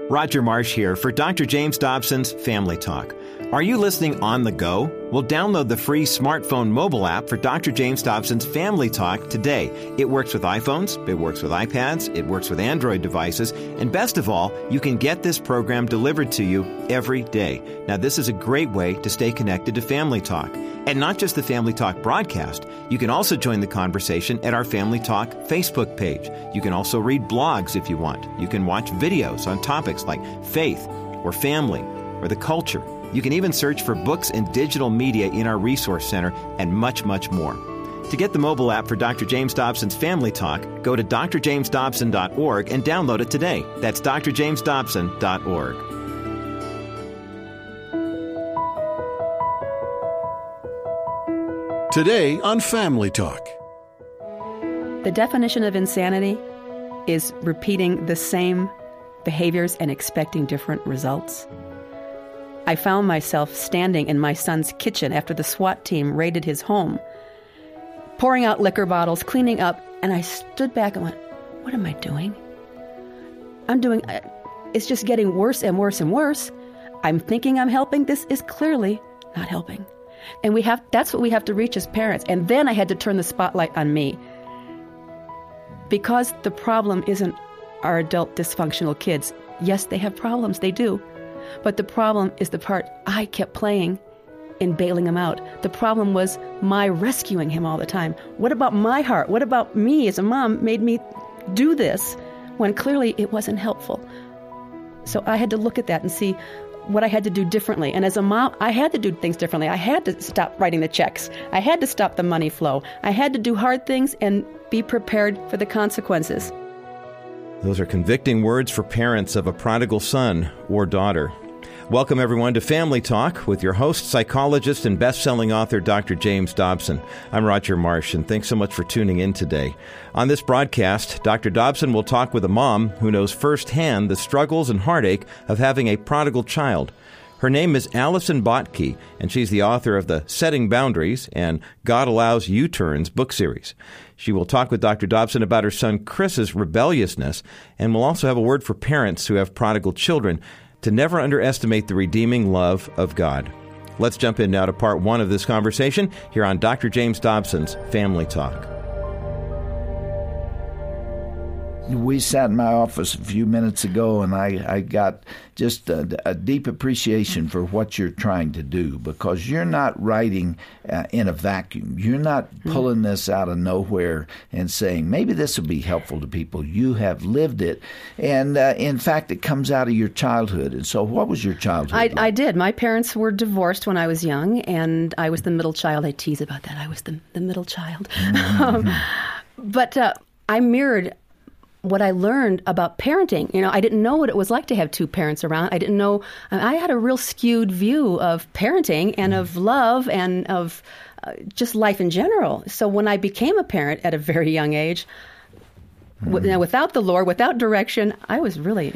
Roger Marsh here for Dr. James Dobson's Family Talk. Are you listening on the go? Well, download the free smartphone mobile app for Dr. James Dobson's Family Talk today. It works with iPhones, it works with iPads, it works with Android devices, and best of all, you can get this program delivered to you every day. Now, this is a great way to stay connected to Family Talk. And not just the Family Talk broadcast, you can also join the conversation at our Family Talk Facebook page. You can also read blogs if you want. You can watch videos on topics like faith or family or the culture. You can even search for books and digital media in our resource center and much, much more. To get the mobile app for Dr. James Dobson's Family Talk, go to drjamesdobson.org and download it today. That's drjamesdobson.org. Today on Family Talk. The definition of insanity is repeating the same behaviors and expecting different results. I found myself standing in my son's kitchen after the SWAT team raided his home, pouring out liquor bottles, cleaning up, and I stood back and went, what am I doing? It's just getting worse and worse and worse. I'm thinking I'm helping. This is clearly not helping. And that's what we have to reach as parents. And then I had to turn the spotlight on me. Because the problem isn't our adult dysfunctional kids. Yes, they have problems, they do. But the problem is the part I kept playing in bailing him out. The problem was my rescuing him all the time. What about my heart? What about me as a mom made me do this when clearly it wasn't helpful? So I had to look at that and see what I had to do differently. And as a mom, I had to do things differently. I had to stop writing the checks. I had to stop the money flow. I had to do hard things and be prepared for the consequences. Those are convicting words for parents of a prodigal son or daughter. Welcome, everyone, to Family Talk with your host, psychologist, and best-selling author, Dr. James Dobson. I'm Roger Marsh, and thanks so much for tuning in today. On this broadcast, Dr. Dobson will talk with a mom who knows firsthand the struggles and heartache of having a prodigal child. Her name is Allison Bottke, and she's the author of the Setting Boundaries and God Allows U-Turns book series. She will talk with Dr. Dobson about her son Chris's rebelliousness, and will also have a word for parents who have prodigal children to never underestimate the redeeming love of God. Let's jump in now to part one of this conversation here on Dr. James Dobson's Family Talk. We sat in my office a few minutes ago, and I got just a deep appreciation for what you're trying to do, because you're not writing in a vacuum. You're not pulling this out of nowhere and saying, maybe this will be helpful to people. You have lived it. And in fact, it comes out of your childhood. And so what was your childhood like? I did. My parents were divorced when I was young, and I was the middle child. I tease about that. I was the middle child. Mm-hmm. But I mirrored what I learned about parenting. I didn't know what it was like to have two parents around. I didn't know. I had a real skewed view of parenting and of love and of just life in general. So when I became a parent at a very young age, without the Lord, without direction, I was really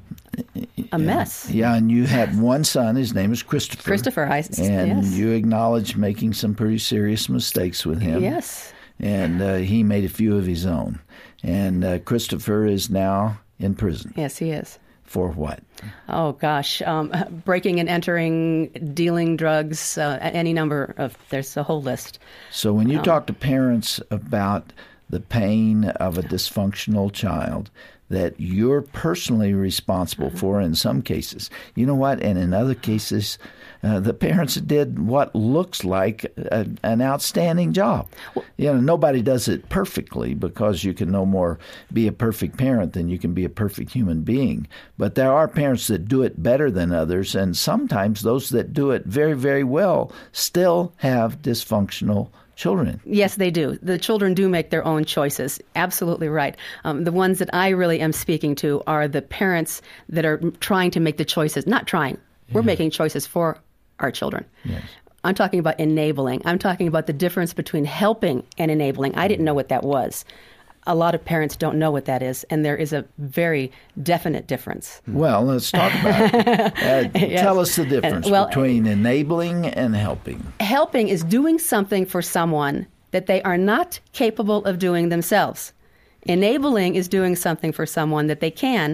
a mess. Yeah, and you had one son. His name is Christopher. And yes. You acknowledged making some pretty serious mistakes with him. Yes. And he made a few of his own. And Christopher is now in prison. Yes, he is. For what? Oh, gosh. Breaking and entering, dealing drugs, any number of, there's a whole list. So when you talk to parents about the pain of a dysfunctional child that you're personally responsible for in some cases, you know what? And in other cases, the parents did what looks like an outstanding job. Nobody does it perfectly, because you can no more be a perfect parent than you can be a perfect human being. But there are parents that do it better than others, and sometimes those that do it very, very well still have dysfunctional children. Yes, they do. The children do make their own choices. Absolutely right. The ones that I really am speaking to are the parents that are trying to make the choices. Not trying. We're making choices for our children. Yes. I'm talking about enabling. I'm talking about the difference between helping and enabling. I didn't know what that was. A lot of parents don't know what that is, and there is a very definite difference. Well, let's talk about it. Yes. Tell us the difference between enabling and helping. Helping is doing something for someone that they are not capable of doing themselves. Enabling is doing something for someone that they can,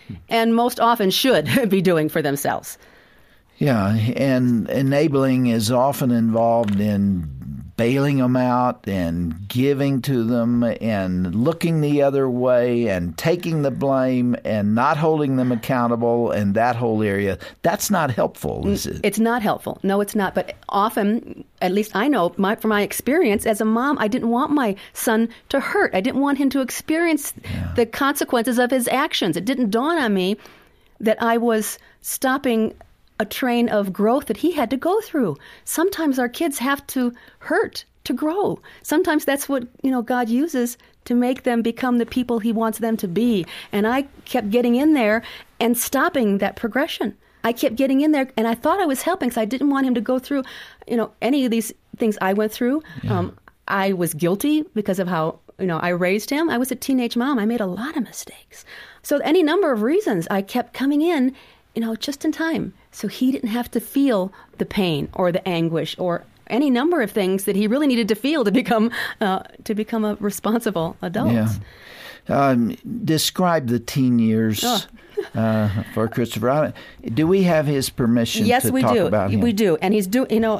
and most often should be doing for themselves. Yeah, and enabling is often involved in bailing them out and giving to them and looking the other way and taking the blame and not holding them accountable and that whole area. That's not helpful, is it? It's not helpful. No, it's not. But often, at least I know from my experience as a mom, I didn't want my son to hurt. I didn't want him to experience the consequences of his actions. It didn't dawn on me that I was stopping a train of growth that he had to go through. Sometimes our kids have to hurt to grow. Sometimes that's what, God uses to make them become the people he wants them to be. And I kept getting in there and stopping that progression. I kept getting in there, and I thought I was helping because I didn't want him to go through, any of these things I went through. Yeah. I was guilty because of how, I raised him. I was a teenage mom. I made a lot of mistakes. So any number of reasons I kept coming in, just in time. So he didn't have to feel the pain or the anguish or any number of things that he really needed to feel to become a responsible adult. Yeah. Describe the teen years for Christopher. Do we have his permission to talk about him? Yes, we do. And he's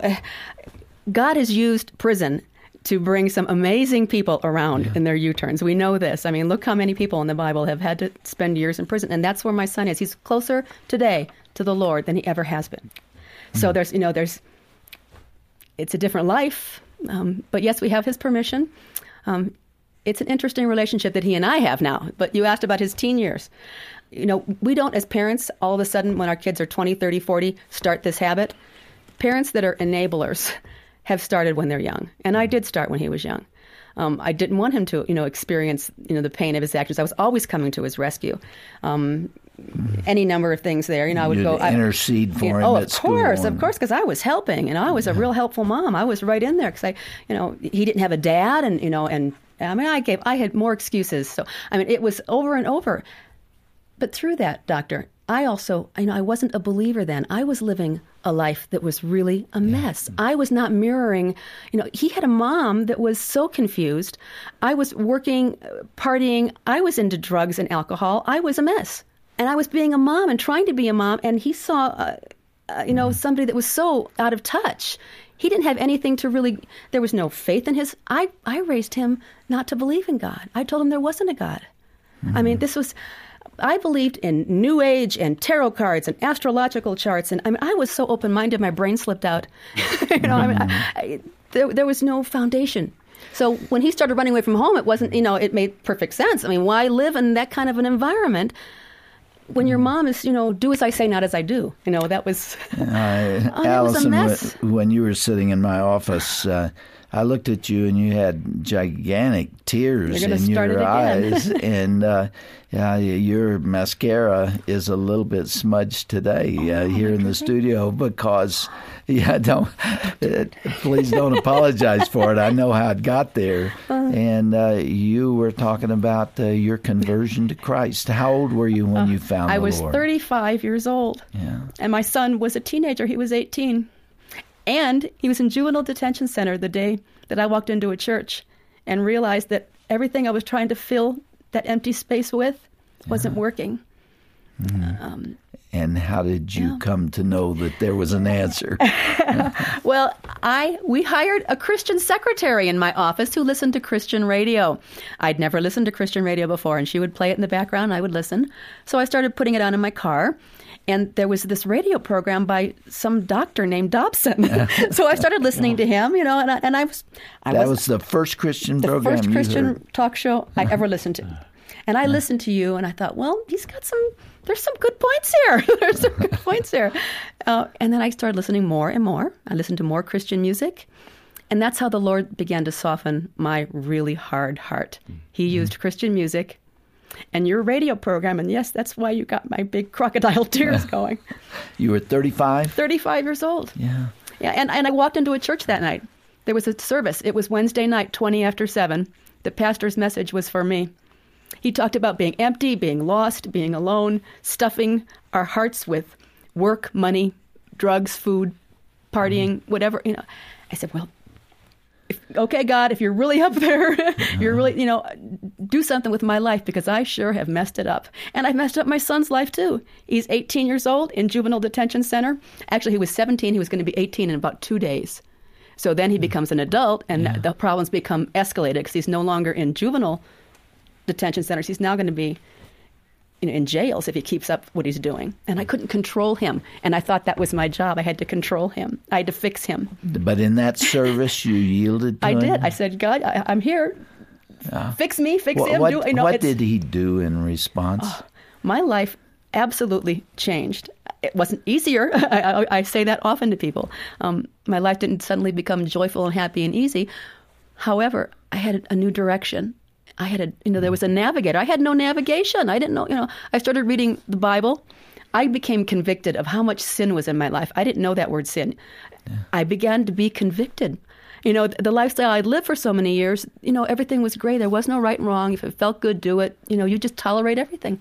God has used prison to bring some amazing people around in their U-turns. We know this. I mean, look how many people in the Bible have had to spend years in prison, and that's where my son is. He's closer today to the Lord than he ever has been. So it's a different life, but yes, we have his permission. It's an interesting relationship that he and I have now, but you asked about his teen years. We don't, as parents, all of a sudden when our kids are 20, 30, 40, start this habit. Parents that are enablers have started when they're young. And I did start when he was young. I didn't want him to, experience, the pain of his actions. I was always coming to his rescue. Any number of things there. I would go intercede for him at school. Of course, because I was helping, and I was a real helpful mom. I was right in there because he didn't have a dad, and I had more excuses. So it was over and over. But through that, Doctor, I also, I wasn't a believer then. I was living a life that was really a mess. I was not mirroring, he had a mom that was so confused. I was working, partying. I was into drugs and alcohol. I was a mess. And I was being a mom and trying to be a mom. And he saw, somebody that was so out of touch. He didn't have anything to really, there was no faith in his, I raised him not to believe in God. I told him there wasn't a God. I believed in New Age and tarot cards and astrological charts, and I was so open-minded, my brain slipped out. There was no foundation. So when he started running away from home, it wasn't, it made perfect sense. Why live in that kind of an environment when your mom is, do as I say, not as I do? That was, Allison, was a mess. When you were sitting in my office, I looked at you and you had gigantic tears in your eyes, and your mascara is a little bit smudged today here in the studio because, please don't apologize for it. I know how it got there. And you were talking about your conversion to Christ. How old were you when you found the Lord? I was 35 years old, and my son was a teenager. He was 18. And he was in juvenile detention center the day that I walked into a church and realized that everything I was trying to fill that empty space with wasn't working. And how did you come to know that there was an answer? Well, we hired a Christian secretary in my office who listened to Christian radio. I'd never listened to Christian radio before, and she would play it in the background, and I would listen. So I started putting it on in my car. And there was this radio program by some doctor named Dobson. So I started listening to him, and I was... That was the first Christian program you heard? The first Christian talk show I ever listened to. And I listened to you, and I thought, well, there's some good points here. There's some good points here. And then I started listening more and more. I listened to more Christian music. And that's how the Lord began to soften my really hard heart. He used Christian music and your radio program, and yes, that's why you got my big crocodile tears going. You were 35? 35 years old. Yeah. And I walked into a church that night. There was a service. It was Wednesday night, 20 after 7. The pastor's message was for me. He talked about being empty, being lost, being alone, stuffing our hearts with work, money, drugs, food, partying, whatever. I said, well, okay, God, if you're really up there, you're really, do something with my life, because I sure have messed it up. And I've messed up my son's life, too. He's 18 years old in juvenile detention center. Actually, he was 17. He was going to be 18 in about 2 days. So then he becomes an adult, and the problems become escalated because he's no longer in juvenile detention centers. He's now going to be in jails if he keeps up what he's doing. And I couldn't control him. And I thought that was my job. I had to control him. I had to fix him. But in that service, you yielded to him? I did. I said, God, I'm here. Fix me, fix him. What did he do in response? My life absolutely changed. It wasn't easier. I say that often to people. My life didn't suddenly become joyful and happy and easy. However, I had a new direction. I had there was a navigator. I had no navigation. I didn't know, I started reading the Bible. I became convicted of how much sin was in my life. I didn't know that word sin. Yeah. I began to be convicted. The lifestyle I'd lived for so many years, everything was great. There was no right and wrong. If it felt good, do it. You just tolerate everything.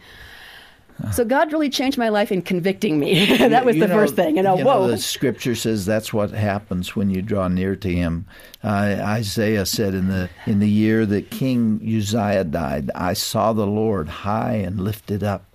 So God really changed my life in convicting me. That was the first thing. Whoa. The scripture says that's what happens when you draw near to him. Isaiah said in the year that King Uzziah died, I saw the Lord high and lifted up,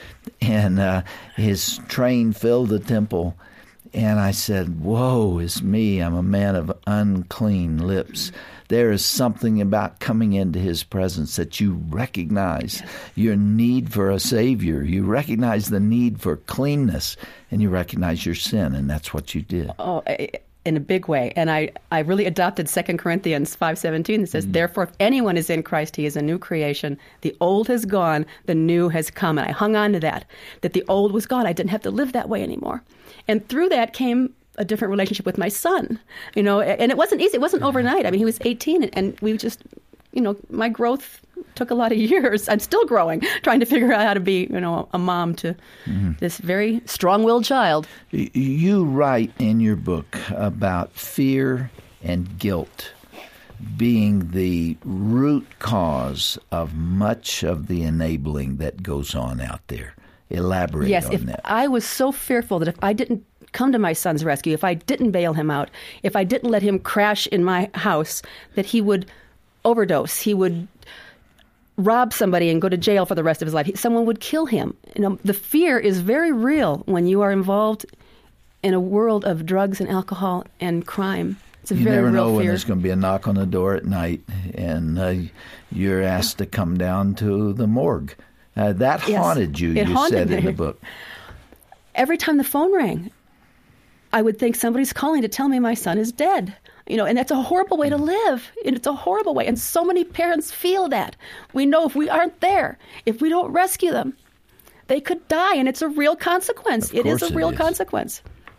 and his train filled the temple. And I said, woe is me, I'm a man of unclean lips. There is something about coming into his presence that you recognize your need for a Savior. You recognize the need for cleanness, and you recognize your sin, and that's what you did. Oh, in a big way. And I really adopted 2 Corinthians 5:17 that says, therefore, if anyone is in Christ, he is a new creation. The old has gone, the new has come. And I hung on to that the old was gone. I didn't have to live that way anymore. And through that came a different relationship with my son, and it wasn't easy. It wasn't overnight. I mean, he was 18, and we just, my growth took a lot of years. I'm still growing, trying to figure out how to be, a mom to this very strong-willed child. You write in your book about fear and guilt being the root cause of much of the enabling that goes on out there. Elaborate on that. I was so fearful that if I didn't come to my son's rescue, if I didn't bail him out, if I didn't let him crash in my house, that he would overdose, he would rob somebody and go to jail for the rest of his life. Someone would kill him. The fear is very real when you are involved in a world of drugs and alcohol and crime. It's a very real fear. You never know when there's going to be a knock on the door at night and you're asked to come down to the morgue. That haunted you, you said in the book. Every time the phone rang, I would think somebody's calling to tell me my son is dead. And that's a horrible way to live. And it's a horrible way. And so many parents feel that. We know if we aren't there, if we don't rescue them, they could die. And it's a real consequence. It is a real consequence.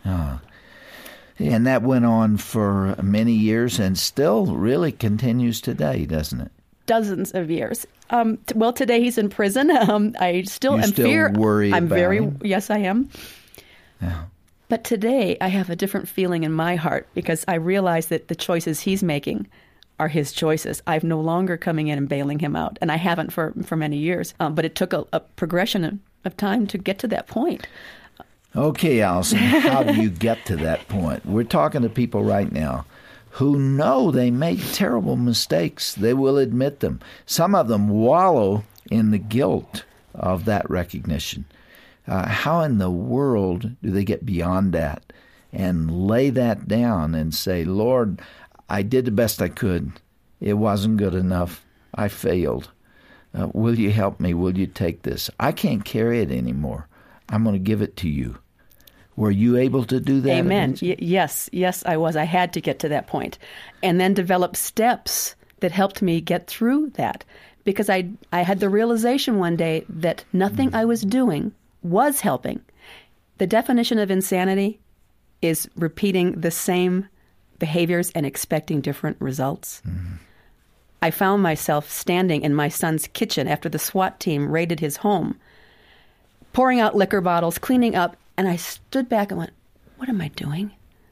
And that went on for many years and still really continues today, doesn't it? Dozens of years. Well, today he's in prison. I still am worried about him? Yes, I am. Yeah. But today I have a different feeling in my heart because I realize that the choices he's making are his choices. I'm no longer coming in and bailing him out, and I haven't for many years. But it took a progression of time to get to that point. Okay, Allison, how do you get to that point? We're talking to people right now who know they made terrible mistakes. They will admit them. Some of them wallow in the guilt of that recognition. How in the world do they get beyond that and lay that down and say, Lord, I did the best I could. It wasn't good enough. I failed. Will you help me? Will you take this? I can't carry it anymore. I'm going to give it to you. Were you able to do that? Amen. Yes, I was. I had to get to that point and then develop steps that helped me get through that because I had the realization one day that nothing I was doing was helping. The definition of insanity is repeating the same behaviors and expecting different results. Mm-hmm. I found myself standing in my son's kitchen after the SWAT team raided his home, pouring out liquor bottles, cleaning up, and I stood back and went, what am I doing?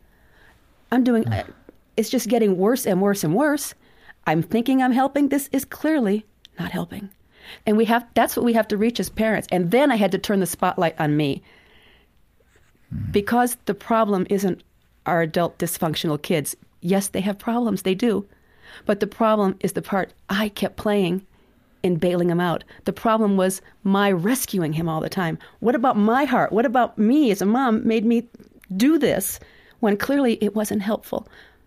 It's just getting worse and worse and worse. I'm thinking I'm helping. This is clearly not helping. And that's what we have to reach as parents. And then I had to turn the spotlight on me. Because the problem isn't our adult dysfunctional kids. Yes, they have problems. They do. But the problem is the part I kept playing in bailing him out. The problem was my rescuing him all the time. What about my heart? What about me as a mom made me do this when clearly it wasn't helpful?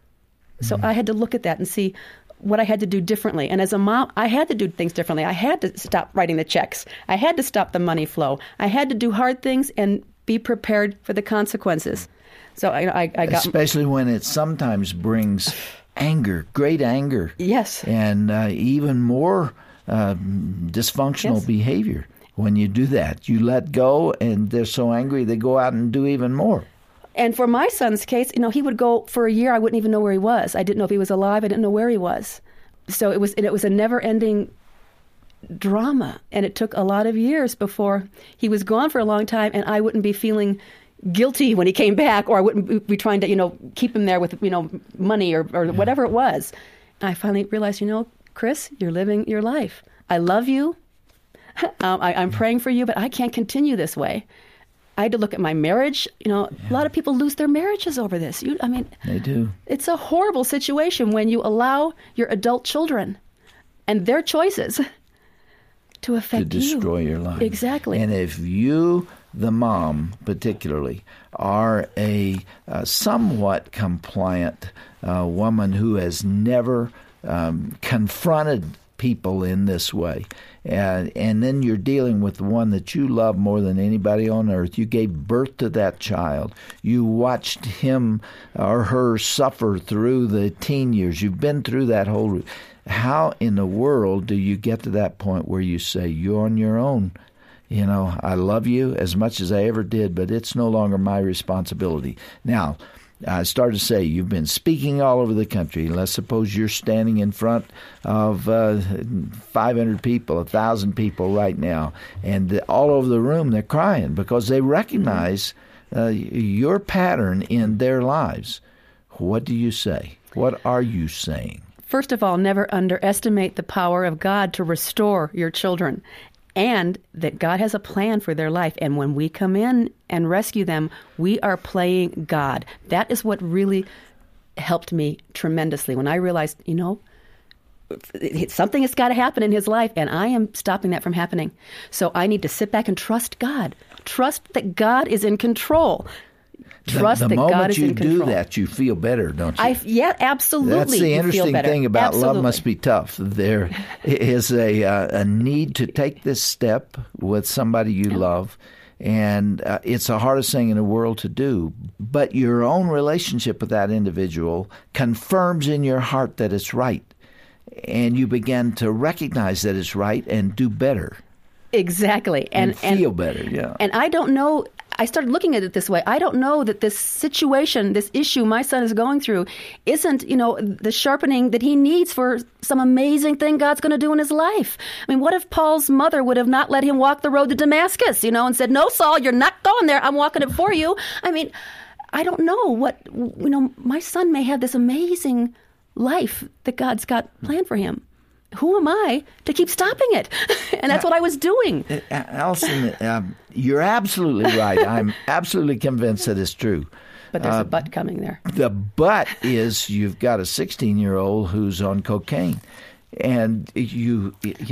So I had to look at that and see what I had to do differently. And as a mom, I had to do things differently. I had to stop writing the checks. I had to stop the money flow. I had to do hard things and be prepared for the consequences. So I got... Especially when it sometimes brings anger, great anger. Yes. And even more dysfunctional behavior. When you do that, you let go and they're so angry they go out and do even more. And for my son's case, he would go for a year. I wouldn't even know where he was. I didn't know if he was alive. I didn't know where he was. So it was a never-ending drama. And it took a lot of years before he was gone for a long time, and I wouldn't be feeling guilty when he came back, or I wouldn't be trying to, keep him there with, money or whatever it was. And I finally realized, Chris, you're living your life. I love you. I'm praying for you, but I can't continue this way. I had to look at my marriage. A lot of people lose their marriages over this. They do. It's a horrible situation when you allow your adult children and their choices to affect you. To destroy your life. Exactly. And if you, the mom particularly, are a somewhat compliant woman who has never confronted people in this way, and then you're dealing with the one that you love more than anybody on earth. You gave birth to that child. You watched him or her suffer through the teen years. You've been through that whole route. How in the world do you get to that point where you say, you're on your own? I love you as much as I ever did, but it's no longer my responsibility. Now, I started to say, you've been speaking all over the country. Let's suppose you're standing in front of 500 people, 1,000 people right now, and all over the room they're crying because they recognize your pattern in their lives. What do you say? What are you saying? First of all, never underestimate the power of God to restore your children, and that God has a plan for their life. And when we come in and rescue them, we are playing God. That is what really helped me tremendously when I realized, something has got to happen in his life, and I am stopping that from happening. So I need to sit back and trust God. Trust that God is in control. Trust that God is in control. The moment you do that, you feel better, don't you? Yeah, absolutely. That's the interesting thing about absolutely. Love Must Be Tough. There is a need to take this step with somebody you love, and it's the hardest thing in the world to do. But your own relationship with that individual confirms in your heart that it's right, and you begin to recognize that it's right and do better. Exactly. And feel better, yeah. And I don't know... I started looking at it this way. I don't know that this situation, this issue my son is going through isn't, the sharpening that he needs for some amazing thing God's going to do in his life. I mean, what if Paul's mother would have not let him walk the road to Damascus, and said, no, Saul, you're not going there. I'm walking it for you. I mean, I don't know what, my son may have this amazing life that God's got planned for him. Who am I to keep stopping it? And that's what I was doing. Allison, you're absolutely right. I'm absolutely convinced that it's true. But there's a but coming there. The but is you've got a 16-year-old who's on cocaine. And you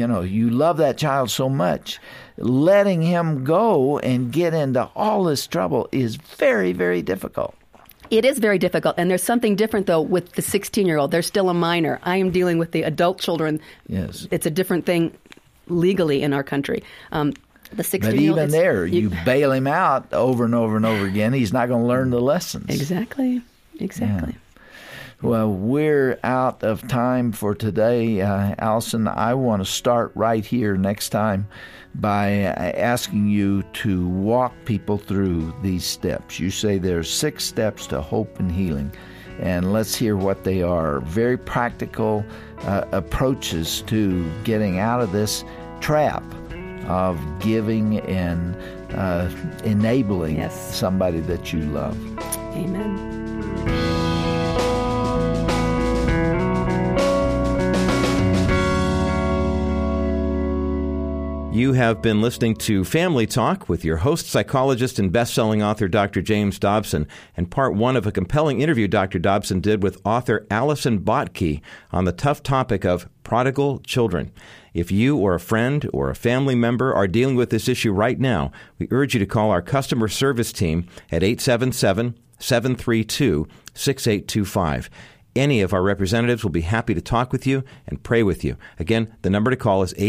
love that child so much. Letting him go and get into all this trouble is very, very difficult. It is very difficult, and there's something different, though, with the 16-year-old. They're still a minor. I am dealing with the adult children. Yes. It's a different thing legally in our country. The 16-year-old... But even there, you bail him out over and over and over again. He's not going to learn the lessons. Exactly. Yeah. Well, we're out of time for today. Allison, I want to start right here next time by asking you to walk people through these steps. You say there's 6 steps to hope and healing, and let's hear what they are. Very practical approaches to getting out of this trap of giving and enabling somebody that you love. Amen. You have been listening to Family Talk with your host, psychologist, and best-selling author, Dr. James Dobson, and part one of a compelling interview Dr. Dobson did with author Alison Bottke on the tough topic of prodigal children. If you or a friend or a family member are dealing with this issue right now, we urge you to call our customer service team at 877-732-6825. Any of our representatives will be happy to talk with you and pray with you. Again, the number to call is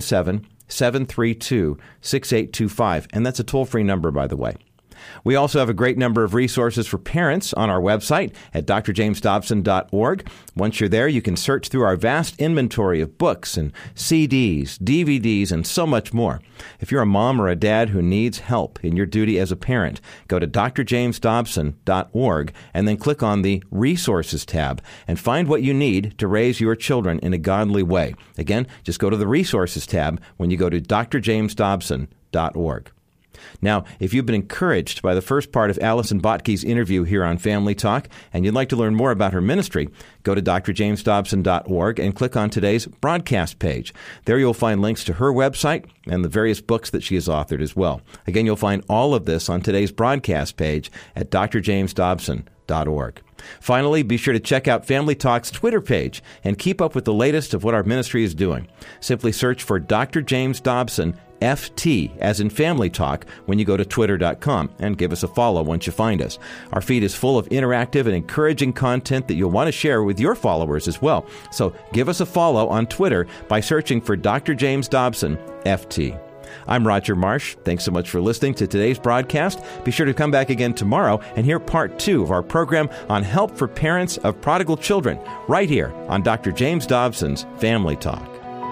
877-732-6825, and that's a toll-free number, by the way. We also have a great number of resources for parents on our website at drjamesdobson.org. Once you're there, you can search through our vast inventory of books and CDs, DVDs, and so much more. If you're a mom or a dad who needs help in your duty as a parent, go to drjamesdobson.org and then click on the Resources tab and find what you need to raise your children in a godly way. Again, just go to the Resources tab when you go to drjamesdobson.org. Now, if you've been encouraged by the first part of Alison Bottke's interview here on Family Talk, and you'd like to learn more about her ministry, go to drjamesdobson.org and click on today's broadcast page. There you'll find links to her website and the various books that she has authored as well. Again, you'll find all of this on today's broadcast page at drjamesdobson.org. Finally, be sure to check out Family Talk's Twitter page and keep up with the latest of what our ministry is doing. Simply search for Dr. James Dobson FT, as in Family Talk, when you go to twitter.com, and give us a follow once you find us. Our feed is full of interactive and encouraging content that you'll want to share with your followers as well. So give us a follow on Twitter by searching for Dr. James Dobson FT. I'm Roger Marsh. Thanks so much for listening to today's broadcast. Be sure to come back again tomorrow and hear part 2 of our program on help for parents of prodigal children, right here on Dr. James Dobson's Family Talk.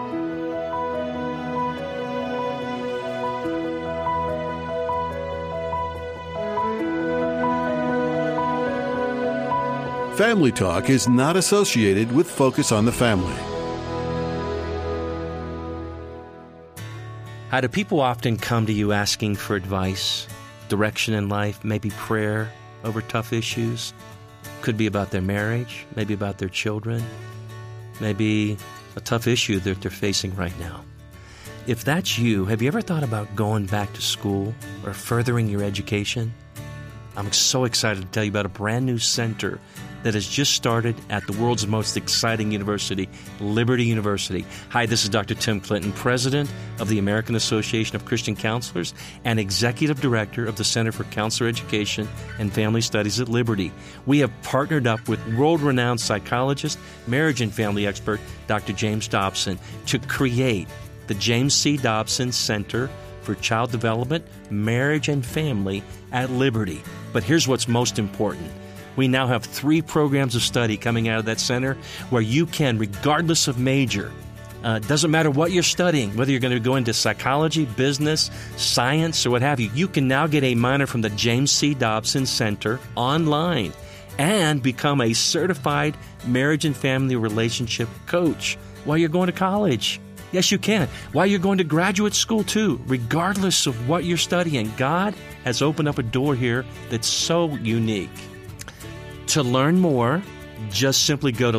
Family Talk is not associated with Focus on the Family. How do people often come to you asking for advice, direction in life, maybe prayer over tough issues? Could be about their marriage, maybe about their children, maybe a tough issue that they're facing right now. If that's you, have you ever thought about going back to school or furthering your education? I'm so excited to tell you about a brand new center that has just started at the world's most exciting university, Liberty University. Hi, this is Dr. Tim Clinton, President of the American Association of Christian Counselors and Executive Director of the Center for Counselor Education and Family Studies at Liberty. We have partnered up with world-renowned psychologist, marriage and family expert, Dr. James Dobson, to create the James C. Dobson Center for Child Development, Marriage, and Family at Liberty. But here's what's most important. We now have 3 programs of study coming out of that center where you can, regardless of major, doesn't matter what you're studying, whether you're going to go into psychology, business, science, or what have you, you can now get a minor from the James C. Dobson Center online and become a certified marriage and family relationship coach while you're going to college. Yes, you can. While you're going to graduate school, too, regardless of what you're studying, God has opened up a door here that's so unique. To learn more, just simply go to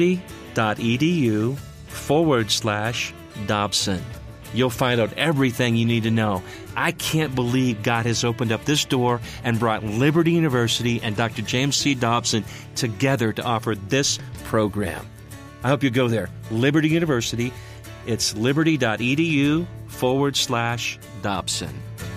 liberty.edu/Dobson. You'll find out everything you need to know. I can't believe God has opened up this door and brought Liberty University and Dr. James C. Dobson together to offer this program. I hope you go there. Liberty University. It's liberty.edu/Dobson.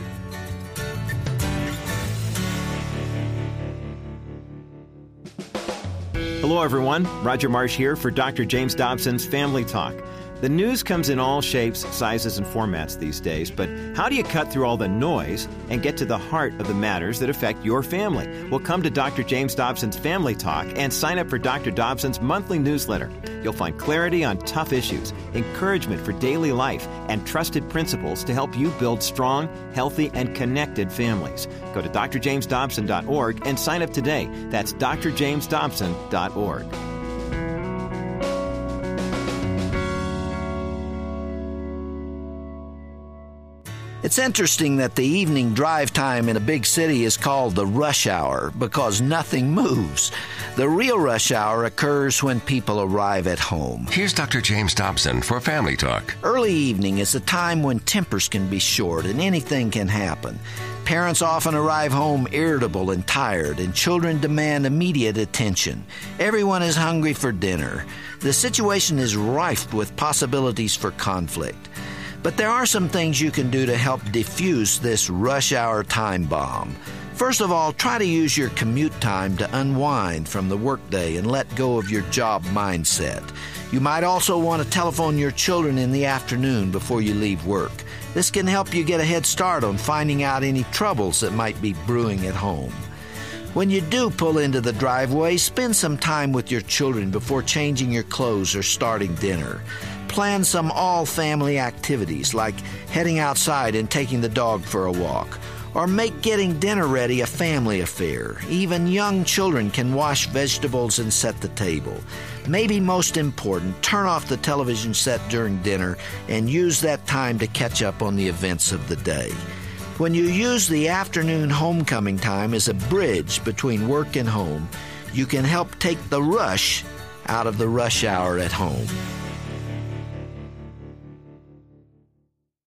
Hello, everyone. Roger Marsh here for Dr. James Dobson's Family Talk. The news comes in all shapes, sizes, and formats these days, but how do you cut through all the noise and get to the heart of the matters that affect your family? Well, come to Dr. James Dobson's Family Talk and sign up for Dr. Dobson's monthly newsletter. You'll find clarity on tough issues, encouragement for daily life, and trusted principles to help you build strong, healthy, and connected families. Go to drjamesdobson.org and sign up today. That's drjamesdobson.org. It's interesting that the evening drive time in a big city is called the rush hour because nothing moves. The real rush hour occurs when people arrive at home. Here's Dr. James Dobson for Family Talk. Early evening is a time when tempers can be short and anything can happen. Parents often arrive home irritable and tired, and children demand immediate attention. Everyone is hungry for dinner. The situation is rife with possibilities for conflict. But there are some things you can do to help diffuse this rush hour time bomb. First of all, try to use your commute time to unwind from the workday and let go of your job mindset. You might also want to telephone your children in the afternoon before you leave work. This can help you get a head start on finding out any troubles that might be brewing at home. When you do pull into the driveway, spend some time with your children before changing your clothes or starting dinner. Plan some all-family activities like heading outside and taking the dog for a walk. Or make getting dinner ready a family affair. Even young children can wash vegetables and set the table. Maybe most important, turn off the television set during dinner and use that time to catch up on the events of the day. When you use the afternoon homecoming time as a bridge between work and home, you can help take the rush out of the rush hour at home.